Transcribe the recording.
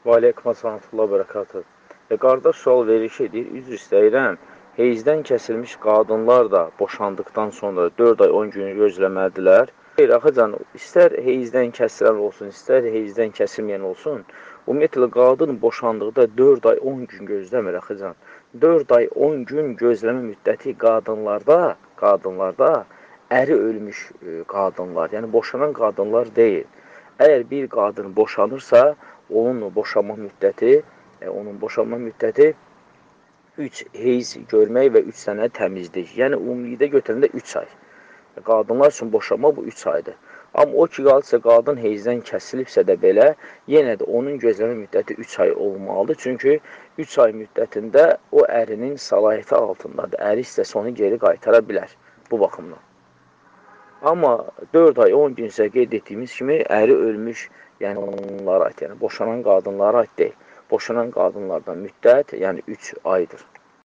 Və aleyküm əssalam bərəkatü. Qardaş sual verir ki, deyir, üzr istəyirəm, heyzdən kəsilmiş qadınlar da boşandıqdan sonra 4 ay 10 gün gözləməlidirlər. Xeyr, axıcan, istər heyzdən kəsilən olsun, istər heyzdən kəsilməyən olsun, ümumiyyətlə, qadın boşandıqda 4 ay 10 gün gözləmir, axıcan. 4 ay 10 gün gözləmə müddəti qadınlarda əri ölmüş qadınlar, yəni boşanan qadınlar deyil. Əgər bir qadın boşanırsa, onun boşanma müddəti 3 heyz görmək və 3 sənə təmizlik. Yəni, ümumilikdə götürəndə 3 ay. Qadınlar üçün boşanma bu 3 aydır. Amma o ki, qalırsa, qadın heyzdən kəsilibsə də belə, yenə də onun gözləmə müddəti 3 ay olmalıdır. Çünki 3 ay müddətində o ərinin səlahiyyəti altındadır. Əri istəsə onu geri qaytara bilər bu baxımdan. Amma 4 ay 10 gün isə qeyd etdiyimiz kimi əri ölmüş, yəni onlara aid, yəni boşanan qadınlara aid deyil. Boşanan qadınlardan müddət, yəni 3 aydır.